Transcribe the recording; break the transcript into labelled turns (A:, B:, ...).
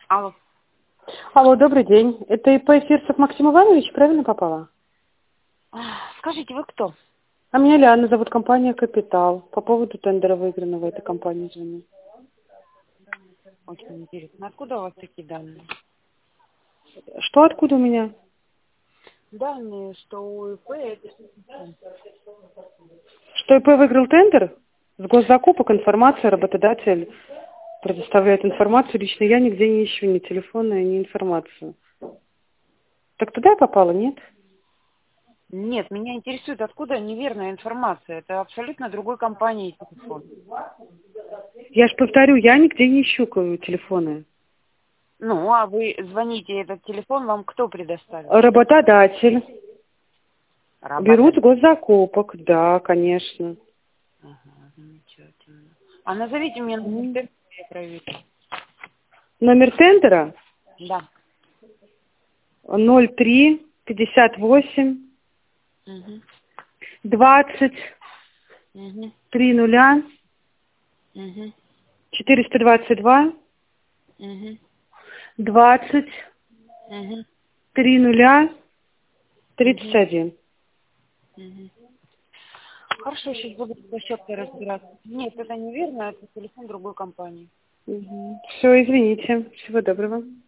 A: Алло.
B: Алло, добрый день. Это ИП Фирсов Максим Иванович, правильно попала?
A: Скажите, вы кто?
B: А меня Лиана зовут, компания «Капитал». По поводу тендера выигранного этой компании звоню.
A: Очень интересно. Откуда у вас такие данные?
B: Что, откуда у меня?
A: Данные, что у ИП это...
B: Что ИП выиграл тендер? С госзакупок информация, работодатель предоставляет информацию. Лично я нигде не ищу ни телефона, ни информацию. Так туда я попала, нет?
A: Нет, меня интересует, откуда неверная информация. Это абсолютно другой компании телефон.
B: Я же повторю, я нигде не ищу телефоны.
A: Ну, а вы звоните, этот телефон вам кто предоставил?
B: Работодатель. Берут с
A: Работа.
B: госзакупок, да, конечно.
A: Ага, замечательно. А назовите мне номер телефона, я проверю.
B: Номер тендера
A: Да.
B: 03 58
A: Угу.
B: 20
A: Угу.
B: 30
A: Угу.
B: 422
A: Угу.
B: 20
A: Угу.
B: 30
A: Угу.
B: 31.
A: Угу. Хорошо, сейчас буду с площадкой разбираться. Нет, это неверно, это телефон другой компании.
B: Все, извините. Всего доброго.